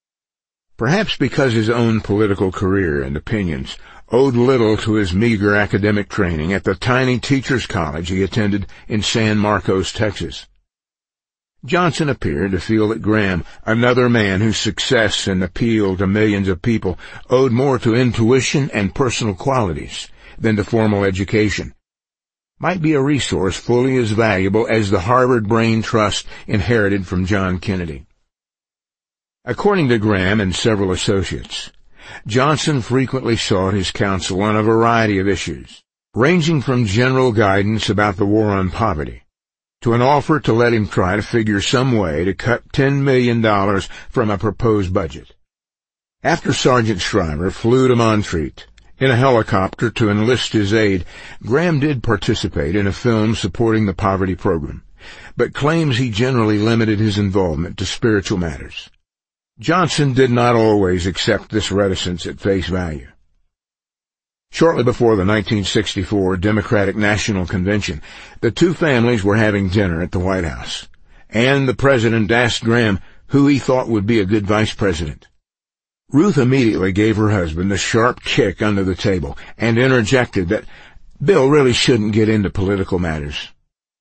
S1: Perhaps because his own political career and opinions owed little to his meager academic training at the tiny teachers' college he attended in San Marcos, Texas, Johnson appeared to feel that Graham, another man whose success and appeal to millions of people owed more to intuition and personal qualities than to formal education, might be a resource fully as valuable as the Harvard Brain Trust inherited from John Kennedy. According to Graham and several associates, Johnson frequently sought his counsel on a variety of issues, ranging from general guidance about the war on poverty to an offer to let him try to figure some way to cut ten million dollars from a proposed budget. After Sergeant Shriver flew to Montreat in a helicopter to enlist his aid, Graham did participate in a film supporting the poverty program, but claims he generally limited his involvement to spiritual matters. Johnson did not always accept this reticence at face value. Shortly before the nineteen sixty-four Democratic National Convention, the two families were having dinner at the White House, and the president asked Graham who he thought would be a good vice president. Ruth immediately gave her husband a sharp kick under the table and interjected that Bill really shouldn't get into political matters.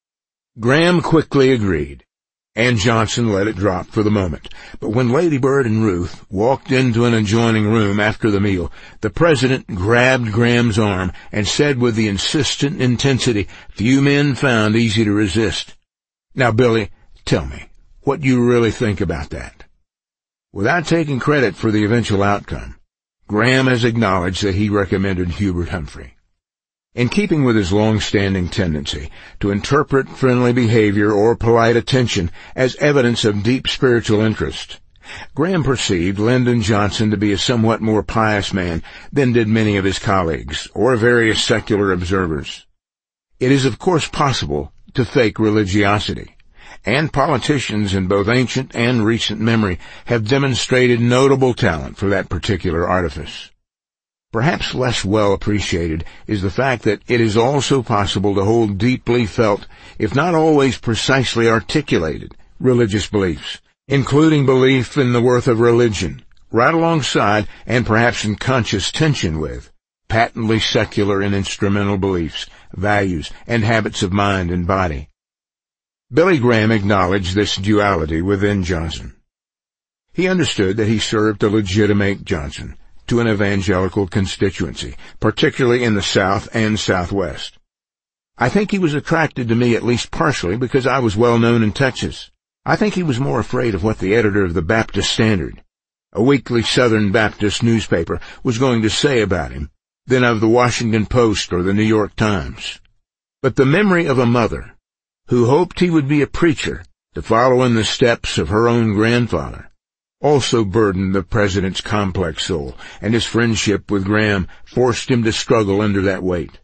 S1: Graham quickly agreed, and Johnson let it drop for the moment. But when Lady Bird and Ruth walked into an adjoining room after the meal, the president grabbed Graham's arm and said with the insistent intensity few men found easy to resist, "Now, Billy, tell me, what you really think about that?" Without taking credit for the eventual outcome, Graham has acknowledged that he recommended Hubert Humphrey. In keeping with his long-standing tendency to interpret friendly behavior or polite attention as evidence of deep spiritual interest, Graham perceived Lyndon Johnson to be a somewhat more pious man than did many of his colleagues or various secular observers. It is of course possible to fake religiosity, and politicians in both ancient and recent memory have demonstrated notable talent for that particular artifice. Perhaps less well appreciated is the fact that it is also possible to hold deeply felt, if not always precisely articulated, religious beliefs, including belief in the worth of religion, right alongside, and perhaps in conscious tension with, patently secular and instrumental beliefs, values, and habits of mind and body. Billy Graham acknowledged this duality within Johnson. He understood that he served to legitimate Johnson to an evangelical constituency, particularly in the South and Southwest. I think he was attracted to me at least partially because I was well known in Texas. I think he was more afraid of what the editor of the Baptist Standard, a weekly Southern Baptist newspaper, was going to say about him than of the Washington Post or the New York Times. But the memory of a mother who hoped he would be a preacher to follow in the steps of her own grandfather also burdened the president's complex soul, and his friendship with Graham forced him to struggle under that weight.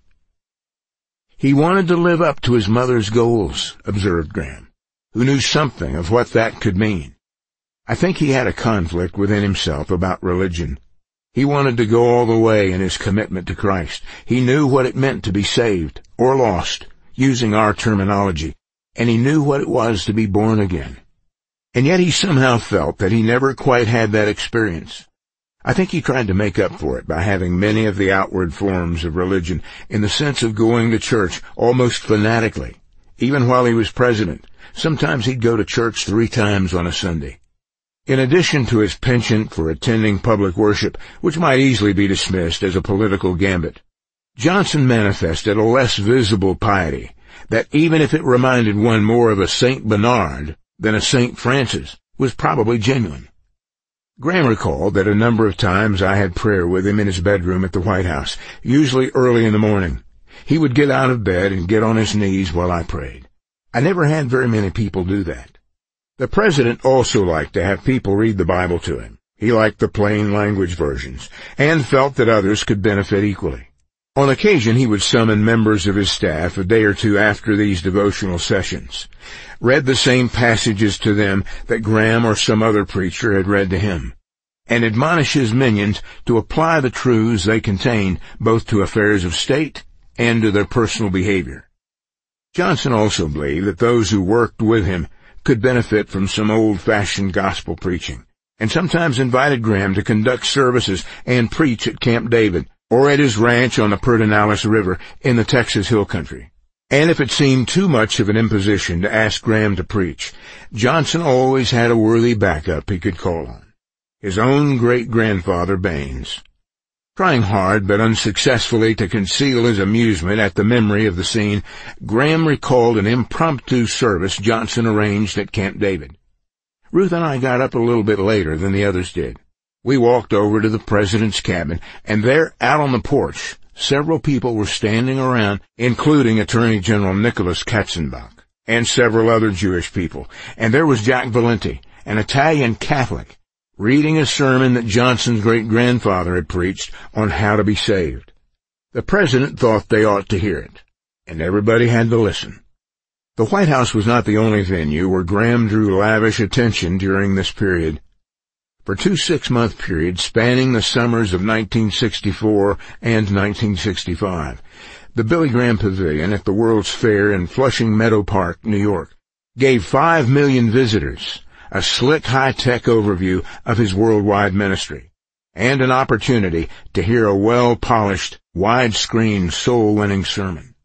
S1: He wanted to live up to his mother's goals, observed Graham, who knew something of what that could mean. I think he had a conflict within himself about religion. He wanted to go all the way in his commitment to Christ. He knew what it meant to be saved, or lost, using our terminology, and he knew what it was to be born again. And yet he somehow felt that he never quite had that experience. I think he tried to make up for it by having many of the outward forms of religion in the sense of going to church almost fanatically. Even while he was president, sometimes he'd go to church three times on a Sunday. In addition to his penchant for attending public worship, which might easily be dismissed as a political gambit, Johnson manifested a less visible piety that, even if it reminded one more of a Saint Bernard than a Saint Francis, was probably genuine. Graham recalled that a number of times I had prayer with him in his bedroom at the White House, usually early in the morning. He would get out of bed and get on his knees while I prayed. I never had very many people do that. The president also liked to have people read the Bible to him. He liked the plain language versions, and felt that others could benefit equally. On occasion, he would summon members of his staff a day or two after these devotional sessions, read the same passages to them that Graham or some other preacher had read to him, and admonish his minions to apply the truths they contained both to affairs of state and to their personal behavior. Johnson also believed that those who worked with him could benefit from some old-fashioned gospel preaching, and sometimes invited Graham to conduct services and preach at Camp David, or at his ranch on the Pedernales River in the Texas Hill Country. And if it seemed too much of an imposition to ask Graham to preach, Johnson always had a worthy backup he could call on, his own great-grandfather Baines. Trying hard but unsuccessfully to conceal his amusement at the memory of the scene, Graham recalled an impromptu service Johnson arranged at Camp David. Ruth and I got up a little bit later than the others did. We walked over to the president's cabin, and there, out on the porch, several people were standing around, including Attorney General Nicholas Katzenbach, and several other Jewish people. And there was Jack Valenti, an Italian Catholic, reading a sermon that Johnson's great-grandfather had preached on how to be saved. The president thought they ought to hear it, and everybody had to listen. The White House was not the only venue where Graham drew lavish attention during this period. For two six-month periods spanning the summers of nineteen sixty-four and nineteen sixty-five, the Billy Graham Pavilion at the World's Fair in Flushing Meadow Park, New York, gave five million visitors a slick high-tech overview of his worldwide ministry, and an opportunity to hear a well-polished, widescreen, soul-winning sermon.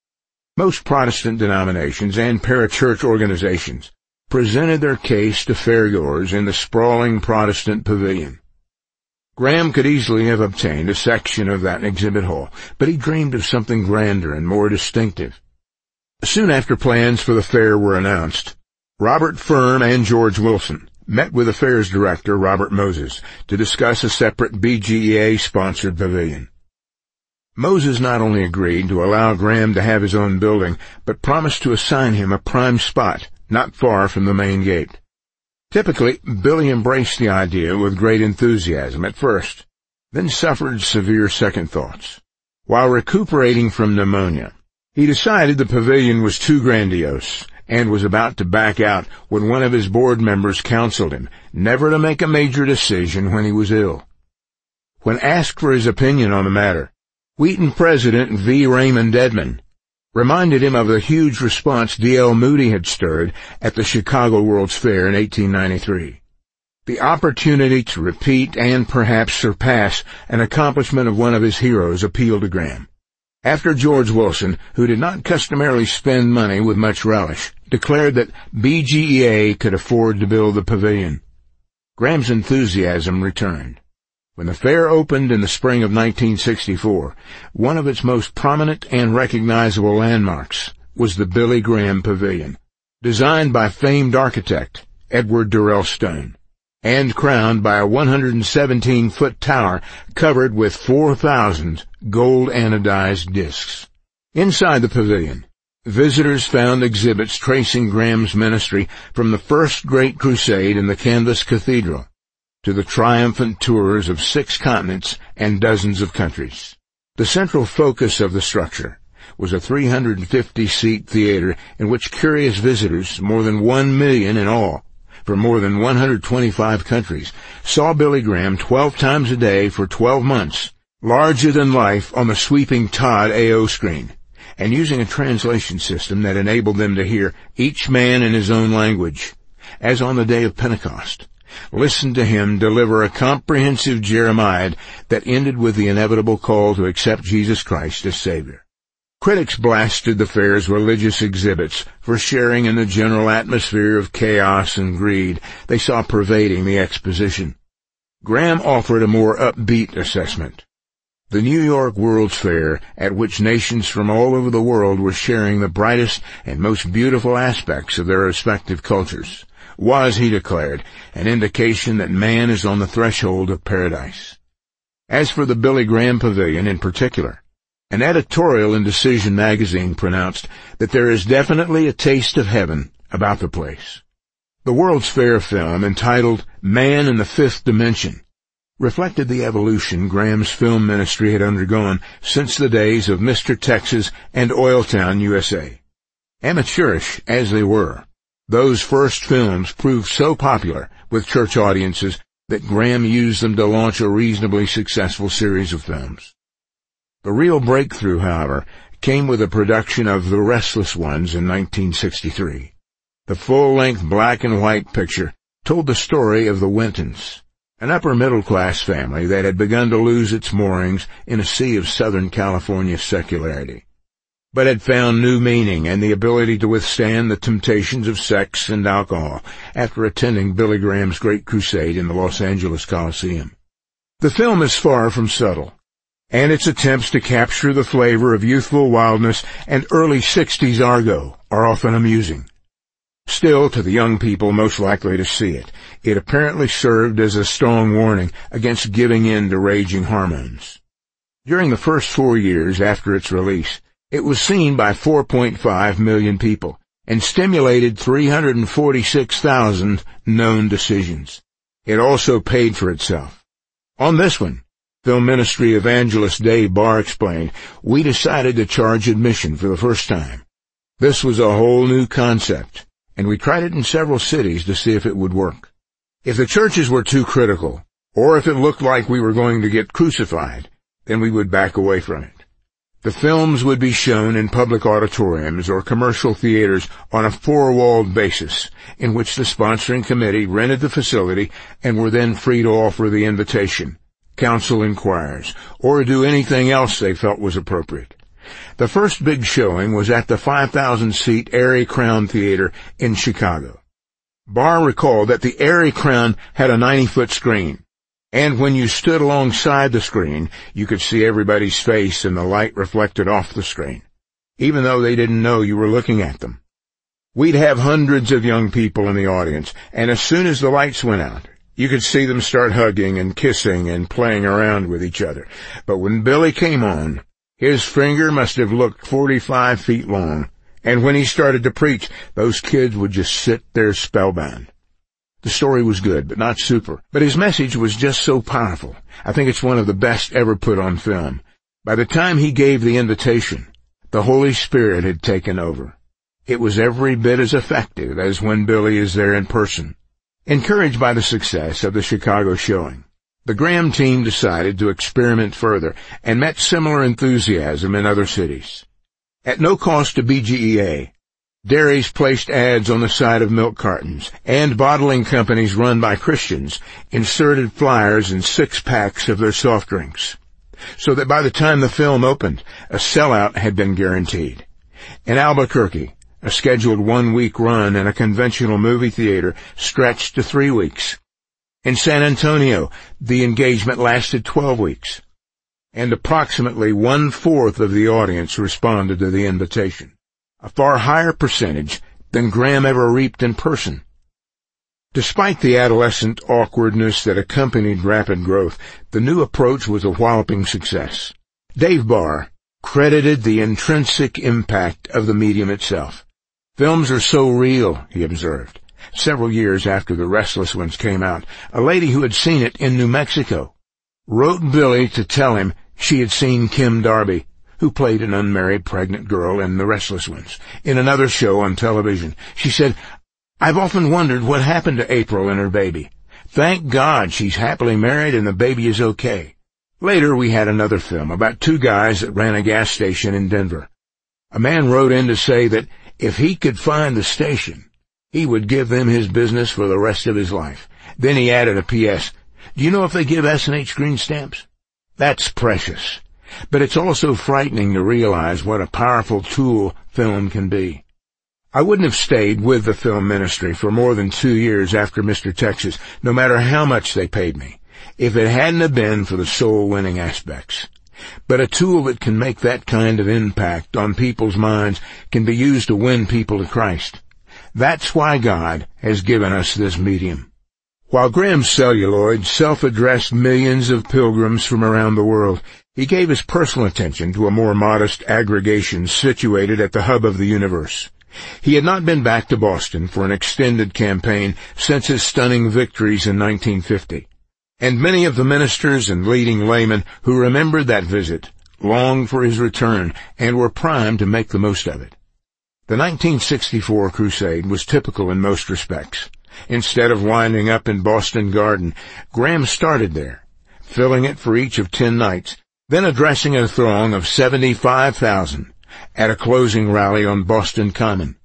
S1: Most Protestant denominations and parachurch organizations presented their case to fairgoers in the sprawling Protestant pavilion. Graham could easily have obtained a section of that exhibit hall, but he dreamed of something grander and more distinctive. Soon after plans for the fair were announced, Robert Firm and George Wilson met with the fair's director, Robert Moses, to discuss a separate B G E A-sponsored pavilion. Moses not only agreed to allow Graham to have his own building, but promised to assign him a prime spot not far from the main gate. Typically, Billy embraced the idea with great enthusiasm at first, then suffered severe second thoughts. While recuperating from pneumonia, he decided the pavilion was too grandiose and was about to back out when one of his board members counseled him never to make a major decision when he was ill. When asked for his opinion on the matter, Wheaton president V. Raymond Edman reminded him of the huge response D L Moody had stirred at the Chicago World's Fair in eighteen ninety-three. The opportunity to repeat and perhaps surpass an accomplishment of one of his heroes appealed to Graham. After George Wilson, who did not customarily spend money with much relish, declared that B G E A could afford to build the pavilion, Graham's enthusiasm returned. When the fair opened in the spring of nineteen sixty-four, one of its most prominent and recognizable landmarks was the Billy Graham Pavilion, designed by famed architect Edward Durrell Stone, and crowned by a one hundred seventeen foot tower covered with four thousand gold anodized discs. Inside the pavilion, visitors found exhibits tracing Graham's ministry from the first great crusade in the canvas cathedral to the triumphant tours of six continents and dozens of countries. The central focus of the structure was a three hundred fifty seat theater in which curious visitors, more than one million in all, from more than one hundred twenty-five countries, saw Billy Graham twelve times a day for twelve months, larger than life on the sweeping Todd A O screen, and using a translation system that enabled them to hear each man in his own language, as on the day of Pentecost. Listen to him deliver a comprehensive Jeremiad that ended with the inevitable call to accept Jesus Christ as Savior. Critics blasted the fair's religious exhibits for sharing in the general atmosphere of chaos and greed they saw pervading the exposition. Graham offered a more upbeat assessment. The New York World's Fair, at which nations from all over the world were sharing the brightest and most beautiful aspects of their respective cultures, was, he declared, an indication that man is on the threshold of paradise. As for the Billy Graham Pavilion in particular, an editorial in Decision magazine pronounced that there is definitely a taste of heaven about the place. The World's Fair film, entitled Man in the Fifth Dimension, reflected the evolution Graham's film ministry had undergone since the days of Mister Texas and Oiltown, U S A. Amateurish as they were, those first films proved so popular with church audiences that Graham used them to launch a reasonably successful series of films. The real breakthrough, however, came with the production of The Restless Ones in nineteen sixty-three. The full-length black and white picture told the story of the Wintons, an upper-middle-class family that had begun to lose its moorings in a sea of Southern California secularity, but had found new meaning and the ability to withstand the temptations of sex and alcohol after attending Billy Graham's great crusade in the Los Angeles Coliseum. The film is far from subtle, and its attempts to capture the flavor of youthful wildness and early sixties argot are often amusing. Still, to the young people most likely to see it, it apparently served as a strong warning against giving in to raging hormones. During the first four years after its release, it was seen by four point five million people and stimulated three hundred forty-six thousand known decisions. It also paid for itself. On this one, film ministry evangelist Dave Barr explained, we decided to charge admission for the first time. This was a whole new concept, and we tried it in several cities to see if it would work. If the churches were too critical, or if it looked like we were going to get crucified, then we would back away from it. The films would be shown in public auditoriums or commercial theaters on a four-walled basis, in which the sponsoring committee rented the facility and were then free to offer the invitation, counsel inquires, or do anything else they felt was appropriate. The first big showing was at the five thousand seat Aerie Crown Theater in Chicago. Barr recalled that the Aerie Crown had a ninety foot screen, and when you stood alongside the screen, you could see everybody's face and the light reflected off the screen, even though they didn't know you were looking at them. We'd have hundreds of young people in the audience, and as soon as the lights went out, you could see them start hugging and kissing and playing around with each other. But when Billy came on, his finger must have looked forty-five feet long, and when he started to preach, those kids would just sit there spellbound. The story was good, but not super. But his message was just so powerful. I think it's one of the best ever put on film. By the time he gave the invitation, the Holy Spirit had taken over. It was every bit as effective as when Billy is there in person. Encouraged by the success of the Chicago showing, the Graham team decided to experiment further and met similar enthusiasm in other cities. At no cost to B G E A, Dairies placed ads on the side of milk cartons, and bottling companies run by Christians inserted flyers in six-packs of their soft drinks, so that by the time the film opened, a sellout had been guaranteed. In Albuquerque, a scheduled one-week run in a conventional movie theater stretched to three weeks. In San Antonio, the engagement lasted twelve weeks, and approximately one-fourth of the audience responded to the invitation, a far higher percentage than Graham ever reaped in person. Despite the adolescent awkwardness that accompanied rapid growth, the new approach was a walloping success. Dave Barr credited the intrinsic impact of the medium itself. "Films are so real," he observed. Several years after The Restless Ones came out, a lady who had seen it in New Mexico wrote Billy to tell him she had seen Kim Darby, who played an unmarried pregnant girl in The Restless Ones, in another show on television. She said, "I've often wondered what happened to April and her baby. Thank God she's happily married and the baby is okay." Later we had another film about two guys that ran a gas station in Denver. A man wrote in to say that if he could find the station, he would give them his business for the rest of his life. Then he added a P S, "Do you know if they give S and H green stamps?" That's precious. But it's also frightening to realize what a powerful tool film can be. I wouldn't have stayed with the film ministry for more than two years after Mister Texas, no matter how much they paid me, if it hadn't have been for the soul-winning aspects. But a tool that can make that kind of impact on people's minds can be used to win people to Christ. That's why God has given us this medium. While Graham's celluloid self-addressed millions of pilgrims from around the world, he gave his personal attention to a more modest aggregation situated at the hub of the universe. He had not been back to Boston for an extended campaign since his stunning victories in nineteen fifty, and many of the ministers and leading laymen who remembered that visit longed for his return and were primed to make the most of it. The nineteen sixty-four crusade was typical in most respects. Instead of winding up in Boston Garden, Graham started there, filling it for each of ten nights, then addressing a throng of seventy-five thousand at a closing rally on Boston Common.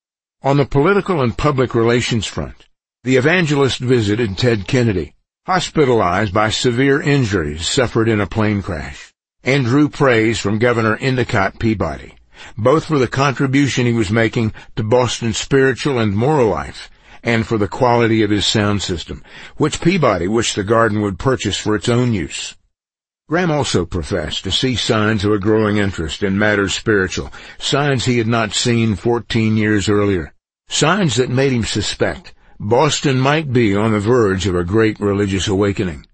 S1: On the political and public relations front, the evangelist visited Ted Kennedy, hospitalized by severe injuries suffered in a plane crash, and drew praise from Governor Endicott Peabody, both for the contribution he was making to Boston's spiritual and moral life, and for the quality of his sound system, which Peabody wished the garden would purchase for its own use. Graham also professed to see signs of a growing interest in matters spiritual, signs he had not seen fourteen years earlier, signs that made him suspect Boston might be on the verge of a great religious awakening.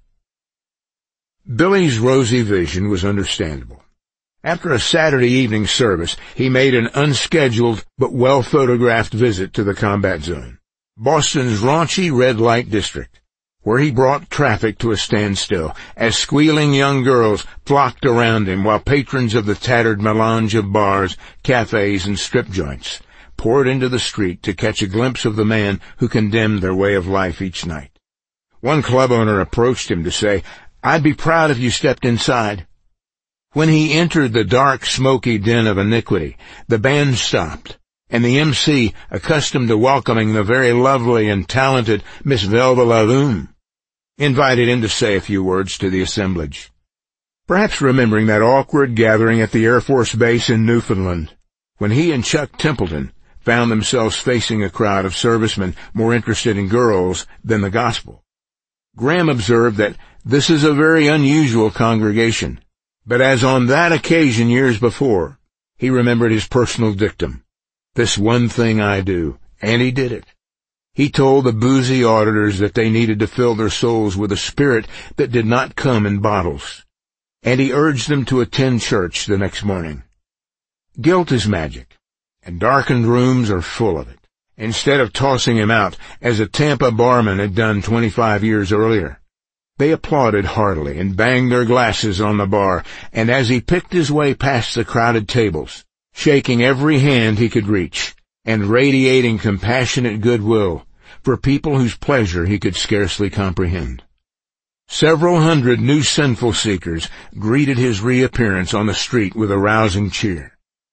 S1: Billy's rosy vision was understandable. After a Saturday evening service, he made an unscheduled but well-photographed visit to the combat zone, Boston's raunchy red light district, where he brought traffic to a standstill as squealing young girls flocked around him while patrons of the tattered melange of bars, cafes, and strip joints poured into the street to catch a glimpse of the man who condemned their way of life each night. One club owner approached him to say, "I'd be proud if you stepped inside." When he entered the dark, smoky den of iniquity, the band stopped, and the M C, accustomed to welcoming the very lovely and talented Miss Velva Laloum, invited him to say a few words to the assemblage. Perhaps remembering that awkward gathering at the Air Force Base in Newfoundland, when he and Chuck Templeton found themselves facing a crowd of servicemen more interested in girls than the gospel, Graham observed that this is a very unusual congregation. But as on that occasion years before, he remembered his personal dictum, "This one thing I do," and he did it. He told the boozy auditors that they needed to fill their souls with a spirit that did not come in bottles, and he urged them to attend church the next morning. Guilt is magic, and darkened rooms are full of it. Instead of tossing him out, as a Tampa barman had done twenty-five years earlier, they applauded heartily and banged their glasses on the bar, and as he picked his way past the crowded tables, shaking every hand he could reach, and radiating compassionate goodwill for people whose pleasure he could scarcely comprehend, several hundred new sinful seekers greeted his reappearance on the street with a rousing cheer.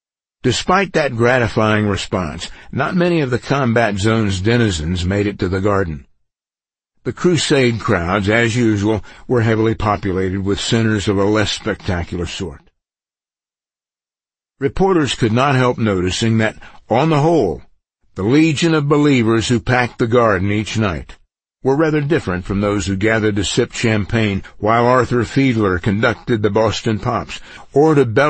S1: Despite that gratifying response, not many of the combat zone's denizens made it to the garden. The crusade crowds, as usual, were heavily populated with sinners of a less spectacular sort. Reporters could not help noticing that, on the whole, the legion of believers who packed the garden each night were rather different from those who gathered to sip champagne while Arthur Fiedler conducted the Boston Pops, or to